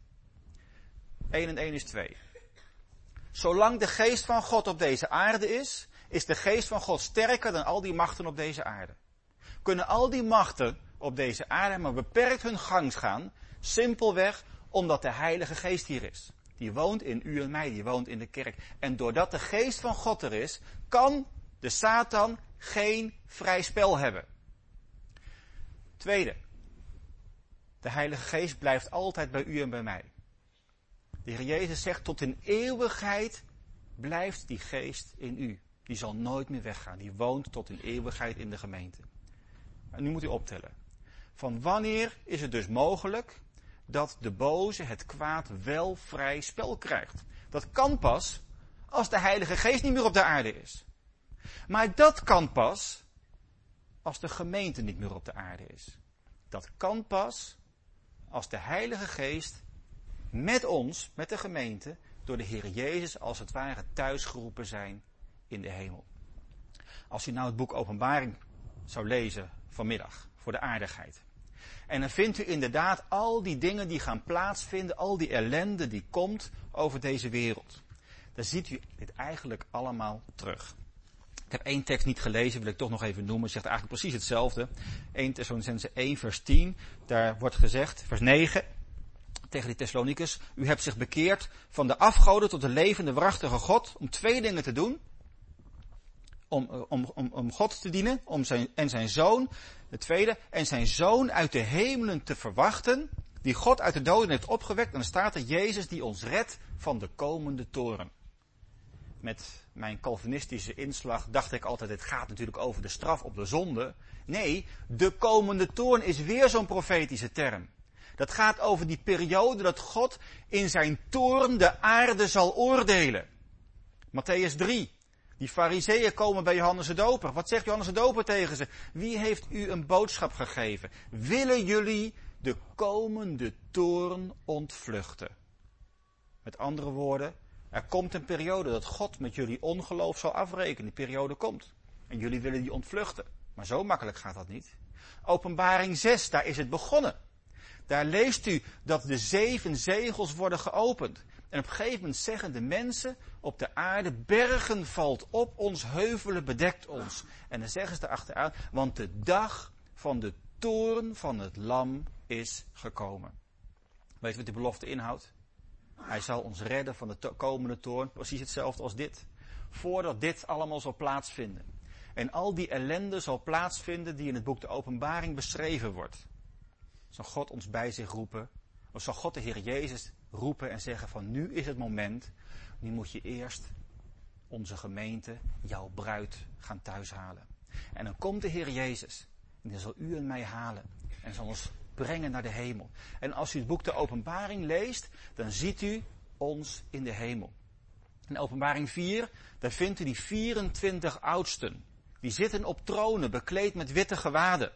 1 en 1 is 2. Zolang de geest van God op deze aarde is de geest van God sterker dan al die machten op deze aarde. Kunnen al die machten op deze aarde maar beperkt hun gang gaan, simpelweg omdat de Heilige Geest hier is. Die woont in u en mij, die woont in de kerk. En doordat de geest van God er is, kan de Satan geen vrij spel hebben. Tweede, de Heilige Geest blijft altijd bij u en bij mij. De Heer Jezus zegt, tot in eeuwigheid blijft die geest in u. Die zal nooit meer weggaan. Die woont tot in eeuwigheid in de gemeente. En nu moet u optellen. Van wanneer is het dus mogelijk dat de boze het kwaad wel vrij spel krijgt? Dat kan pas als de Heilige Geest niet meer op de aarde is. Maar dat kan pas als de gemeente niet meer op de aarde is. Dat kan pas als de Heilige Geest met ons, met de gemeente, door de Heer Jezus als het ware thuisgeroepen zijn in de hemel. Als u nou het boek Openbaring zou lezen vanmiddag, voor de aardigheid. En dan vindt u inderdaad al die dingen die gaan plaatsvinden, al die ellende die komt over deze wereld. Dan ziet u dit eigenlijk allemaal terug. Ik heb 1 tekst niet gelezen, wil ik toch nog even noemen. Het zegt eigenlijk precies hetzelfde. 1 Thessalonicenzen 1 vers 10, daar wordt gezegd, vers 9... tegen die Thessalonikers, u hebt zich bekeerd van de afgoden tot de levende, waarachtige God, om 2 dingen te doen. Om God te dienen, en zijn zoon, de tweede, en zijn zoon uit de hemelen te verwachten, die God uit de doden heeft opgewekt. En dan staat er Jezus die ons redt van de komende toorn. Met mijn Calvinistische inslag dacht ik altijd, het gaat natuurlijk over de straf op de zonde. Nee, de komende toorn is weer zo'n profetische term. Dat gaat over die periode dat God in zijn toorn de aarde zal oordelen. Matthäus 3. Die fariseeën komen bij Johannes de Doper. Wat zegt Johannes de Doper tegen ze? Wie heeft u een boodschap gegeven? Willen jullie de komende toorn ontvluchten? Met andere woorden, er komt een periode dat God met jullie ongeloof zal afrekenen. Die periode komt. En jullie willen die ontvluchten. Maar zo makkelijk gaat dat niet. Openbaring 6, daar is het begonnen. Daar leest u dat de 7 zegels worden geopend. En op een gegeven moment zeggen de mensen op de aarde, bergen valt op ons, heuvelen bedekt ons. En dan zeggen ze erachteraan, want de dag van de toorn van het lam is gekomen. Weet je wat die belofte inhoudt? Hij zal ons redden van de komende toorn, precies hetzelfde als dit. Voordat dit allemaal zal plaatsvinden. En al die ellende zal plaatsvinden die in het boek de Openbaring beschreven wordt. Zal God ons bij zich roepen, of zal God de Heer Jezus roepen en zeggen van nu is het moment, nu moet je eerst onze gemeente, jouw bruid, gaan thuishalen. En dan komt de Heer Jezus en die zal u en mij halen en zal ons brengen naar de hemel. En als u het boek de Openbaring leest, dan ziet u ons in de hemel. In Openbaring 4, daar vindt u die 24 oudsten. Die zitten op tronen, bekleed met witte gewaden.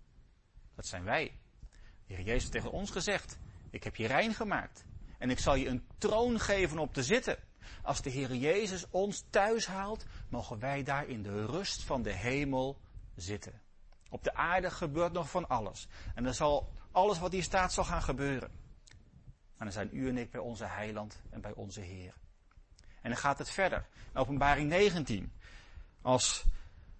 Dat zijn wij. De Heer Jezus heeft tegen ons gezegd, ik heb je rein gemaakt. En ik zal je een troon geven om op te zitten. Als de Heer Jezus ons thuis haalt, mogen wij daar in de rust van de hemel zitten. Op de aarde gebeurt nog van alles. En dan zal alles wat hier staat zal gaan gebeuren. En dan zijn u en ik bij onze heiland en bij onze Heer. En dan gaat het verder. In Openbaring 19. Als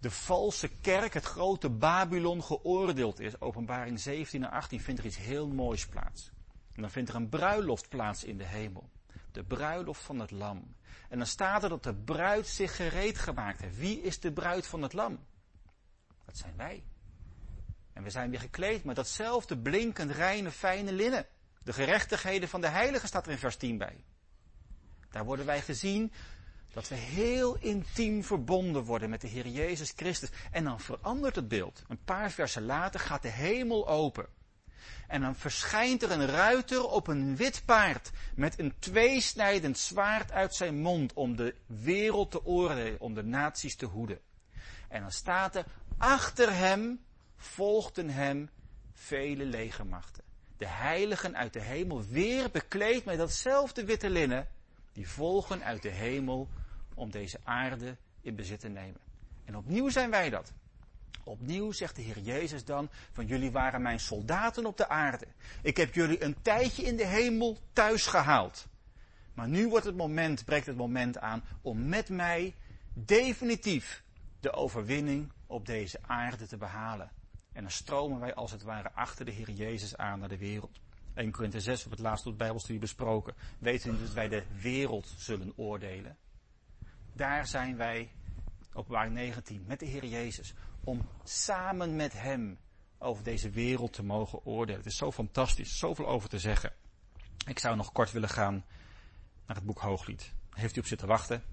de valse kerk, het grote Babylon, geoordeeld is. Openbaring 17 en 18 vindt er iets heel moois plaats. En dan vindt er een bruiloft plaats in de hemel. De bruiloft van het lam. En dan staat er dat de bruid zich gereed gemaakt heeft. Wie is de bruid van het lam? Dat zijn wij. En we zijn weer gekleed met datzelfde blinkend, reine, fijne linnen. De gerechtigheden van de heiligen staat er in vers 10 bij. Daar worden wij gezien dat we heel intiem verbonden worden met de Heer Jezus Christus. En dan verandert het beeld. Een paar versen later gaat de hemel open. En dan verschijnt er een ruiter op een wit paard met een tweesnijdend zwaard uit zijn mond om de wereld te oordelen, om de naties te hoeden. En dan staat er, achter hem volgden hem vele legermachten. De heiligen uit de hemel, weer bekleed met datzelfde witte linnen, die volgen uit de hemel om deze aarde in bezit te nemen. En opnieuw zijn wij dat. Opnieuw zegt de Heer Jezus dan, van jullie waren mijn soldaten op de aarde. Ik heb jullie een tijdje in de hemel thuis gehaald. Maar nu breekt het moment aan om met mij definitief de overwinning op deze aarde te behalen. En dan stromen wij als het ware achter de Heer Jezus aan naar de wereld. 1 Korinthe 6, op het laatste tot Bijbelstudie besproken. Weten we dat wij de wereld zullen oordelen. Daar zijn wij, Openbaring 19, met de Heer Jezus. Om samen met hem over deze wereld te mogen oordelen. Het is zo fantastisch, zoveel over te zeggen. Ik zou nog kort willen gaan naar het boek Hooglied. Heeft u op zitten wachten?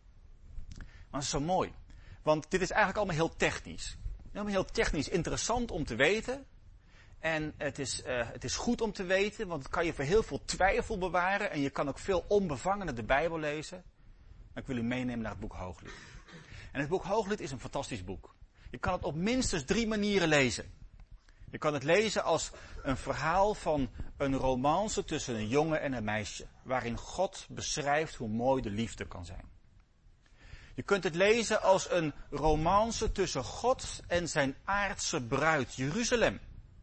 Maar het is zo mooi. Want dit is eigenlijk allemaal heel technisch. Helemaal heel technisch interessant om te weten. En het is goed om te weten, want het kan je voor heel veel twijfel bewaren. En je kan ook veel onbevangener de Bijbel lezen. Maar ik wil u meenemen naar het boek Hooglied. En het boek Hooglied is een fantastisch boek. Je kan het op minstens 3 manieren lezen. Je kan het lezen als een verhaal van een romance tussen een jongen en een meisje. Waarin God beschrijft hoe mooi de liefde kan zijn. Je kunt het lezen als een romance tussen God en zijn aardse bruid, Jeruzalem.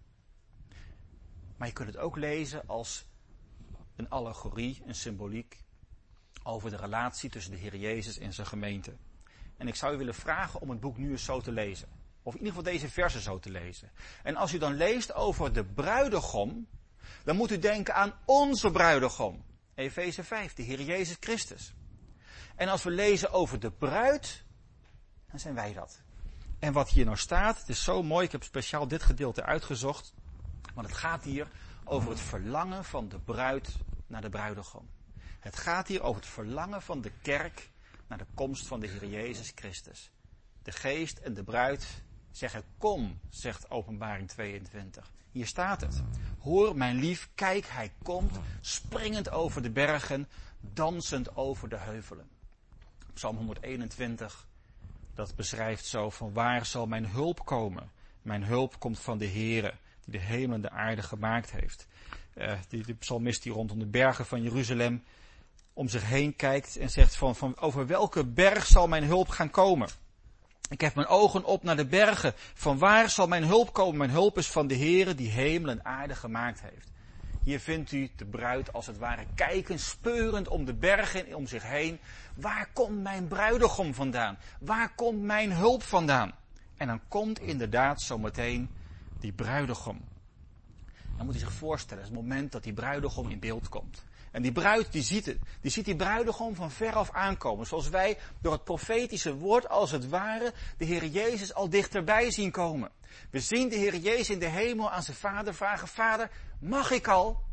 Maar je kunt het ook lezen als een allegorie, een symboliek, over de relatie tussen de Heer Jezus en zijn gemeente. En ik zou u willen vragen om het boek nu eens zo te lezen. Of in ieder geval deze versen zo te lezen. En als u dan leest over de bruidegom, dan moet u denken aan onze bruidegom. Efeze 5, de Heer Jezus Christus. En als we lezen over de bruid, dan zijn wij dat. En wat hier nou staat, het is zo mooi, ik heb speciaal dit gedeelte uitgezocht. Want het gaat hier over het verlangen van de bruid naar de bruidegom. Het gaat hier over het verlangen van de kerk naar de komst van de Heer Jezus Christus. De geest en de bruid zeggen kom, zegt Openbaring 22. Hier staat het. Hoor mijn lief, kijk hij komt, springend over de bergen, dansend over de heuvelen. Psalm 121, dat beschrijft zo van waar zal mijn hulp komen? Mijn hulp komt van de Heere, die de hemel en de aarde gemaakt heeft. Die psalmist die rondom de bergen van Jeruzalem om zich heen kijkt en zegt van over welke berg zal mijn hulp gaan komen? Ik heb mijn ogen op naar de bergen. Van waar zal mijn hulp komen? Mijn hulp is van de Heere die hemel en aarde gemaakt heeft. Hier vindt u de bruid als het ware kijkend, speurend om de bergen en om zich heen. Waar komt mijn bruidegom vandaan? Waar komt mijn hulp vandaan? En dan komt inderdaad zometeen die bruidegom. Dan moet u zich voorstellen, het is het moment dat die bruidegom in beeld komt. En die bruid, die ziet het. Die ziet die bruidegom van veraf aankomen. Zoals wij door het profetische woord als het ware de Heer Jezus al dichterbij zien komen. We zien de Heer Jezus in de hemel aan zijn vader vragen. Vader, mag ik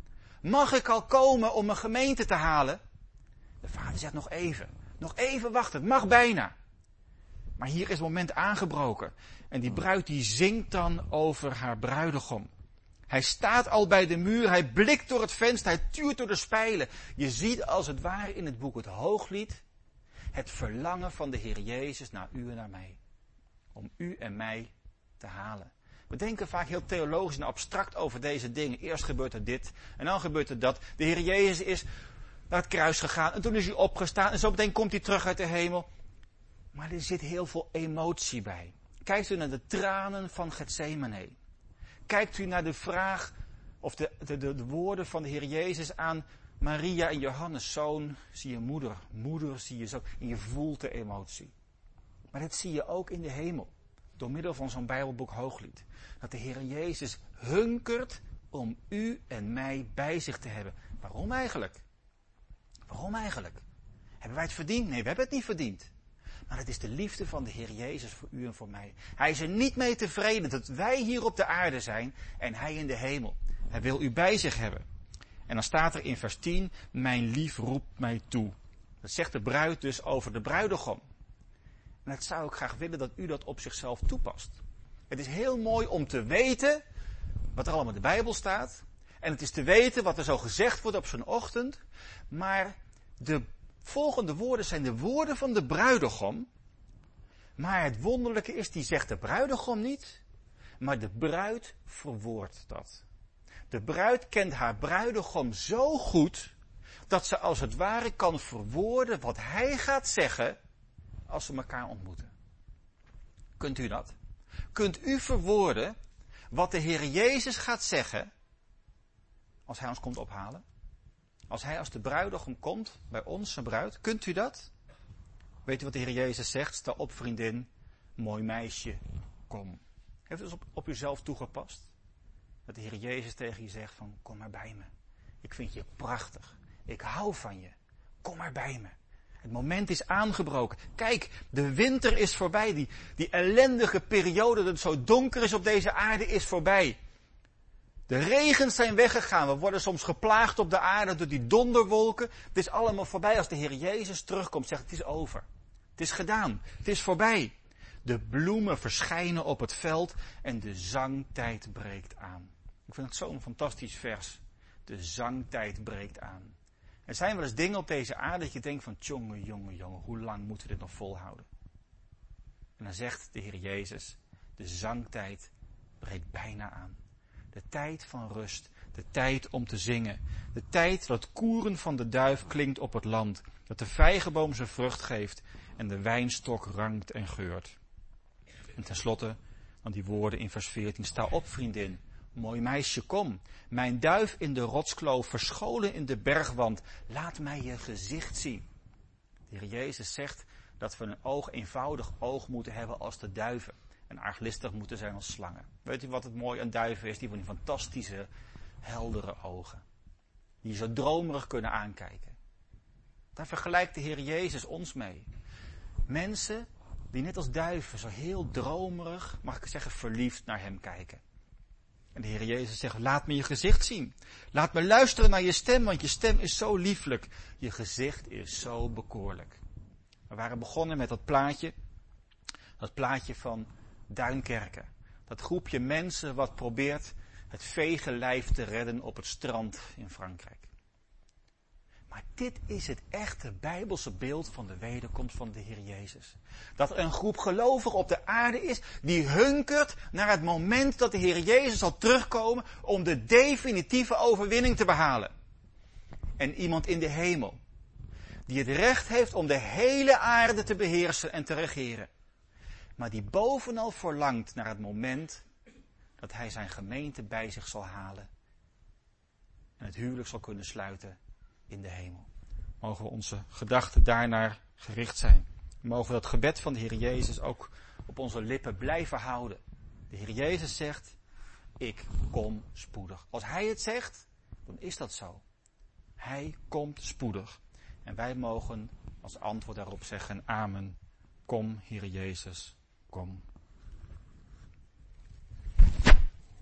al komen om een gemeente te halen? De vader zegt nog even wachten, het mag bijna. Maar hier is het moment aangebroken. En die bruid die zingt dan over haar bruidegom. Hij staat al bij de muur, hij blikt door het venster, hij tuurt door de spijlen. Je ziet als het ware in het boek het Hooglied het verlangen van de Heer Jezus naar u en naar mij. Om u en mij te halen. We denken vaak heel theologisch en abstract over deze dingen. Eerst gebeurt er dit en dan gebeurt er dat. De Heer Jezus is naar het kruis gegaan en toen is hij opgestaan en zo meteen komt hij terug uit de hemel. Maar er zit heel veel emotie bij. Kijkt u naar de tranen van Getsemane. Kijkt u naar de vraag, of de woorden van de Heer Jezus aan Maria en Johannes. Zoon, zie je moeder. Moeder, zie je zoon. En je voelt de emotie. Maar dat zie je ook in de hemel. Door middel van zo'n Bijbelboek Hooglied. Dat de Heer Jezus hunkert om u en mij bij zich te hebben. Waarom eigenlijk? Waarom eigenlijk? Hebben wij het verdiend? Nee, we hebben het niet verdiend. Maar het is de liefde van de Heer Jezus voor u en voor mij. Hij is er niet mee tevreden dat wij hier op de aarde zijn en hij in de hemel. Hij wil u bij zich hebben. En dan staat er in vers 10, mijn lief roept mij toe. Dat zegt de bruid dus over de bruidegom. En dat zou ik graag willen dat u dat op zichzelf toepast. Het is heel mooi om te weten wat er allemaal in de Bijbel staat. En het is te weten wat er zo gezegd wordt op zo'n ochtend. Maar de volgende woorden zijn de woorden van de bruidegom. Maar het wonderlijke is, die zegt de bruidegom niet. Maar de bruid verwoordt dat. De bruid kent haar bruidegom zo goed, dat ze als het ware kan verwoorden wat hij gaat zeggen als ze elkaar ontmoeten. Kunt u dat? Kunt u verwoorden wat de Heer Jezus gaat zeggen als hij ons komt ophalen? Als hij als de bruidegom komt bij ons, zijn bruid, kunt u dat? Weet u wat de Heer Jezus zegt? Sta op, vriendin, mooi meisje, kom. Heeft u dus op uzelf toegepast? Dat de Heer Jezus tegen je zegt van, kom maar bij me. Ik vind je prachtig. Ik hou van je. Kom maar bij me. Het moment is aangebroken. Kijk, de winter is voorbij. Die ellendige periode dat het zo donker is op deze aarde is voorbij. De regens zijn weggegaan. We worden soms geplaagd op de aarde door die donderwolken. Het is allemaal voorbij. Als de Heer Jezus terugkomt, zegt het is over. Het is gedaan. Het is voorbij. De bloemen verschijnen op het veld en de zangtijd breekt aan. Ik vind het zo'n fantastisch vers. De zangtijd breekt aan. Er zijn wel eens dingen op deze aarde dat je denkt van, jongen, hoe lang moeten we dit nog volhouden? En dan zegt de Heer Jezus, de zangtijd breekt bijna aan. De tijd van rust, de tijd om te zingen. De tijd dat het koeren van de duif klinkt op het land. Dat de vijgenboom zijn vrucht geeft en de wijnstok rankt en geurt. En tenslotte, dan die woorden in vers 14. Sta op, vriendin, mooi meisje, kom. Mijn duif in de rotskloof, verscholen in de bergwand. Laat mij je gezicht zien. De Heer Jezus zegt dat we een eenvoudig oog moeten hebben als de duiven. En arglistig moeten zijn als slangen. Weet u wat het mooi aan duiven is? Die van die fantastische, heldere ogen. Die je zo dromerig kunnen aankijken. Daar vergelijkt de Heer Jezus ons mee. Mensen die net als duiven zo heel dromerig, mag ik zeggen, verliefd naar hem kijken. En de Heer Jezus zegt, laat me je gezicht zien. Laat me luisteren naar je stem, want je stem is zo lieflijk. Je gezicht is zo bekoorlijk. We waren begonnen met dat plaatje van Duinkerken. Dat groepje mensen wat probeert het vege lijf te redden op het strand in Frankrijk. Maar dit is het echte Bijbelse beeld van de wederkomst van de Heer Jezus. Dat er een groep gelovigen op de aarde is die hunkert naar het moment dat de Heer Jezus zal terugkomen om de definitieve overwinning te behalen. En iemand in de hemel die het recht heeft om de hele aarde te beheersen en te regeren. Maar die bovenal verlangt naar het moment dat hij zijn gemeente bij zich zal halen. En het huwelijk zal kunnen sluiten in de hemel. Mogen we onze gedachten daarnaar gericht zijn. Mogen we dat gebed van de Heer Jezus ook op onze lippen blijven houden. De Heer Jezus zegt, ik kom spoedig. Als hij het zegt, dan is dat zo. Hij komt spoedig. En wij mogen als antwoord daarop zeggen, amen. Kom, Heer Jezus, kom.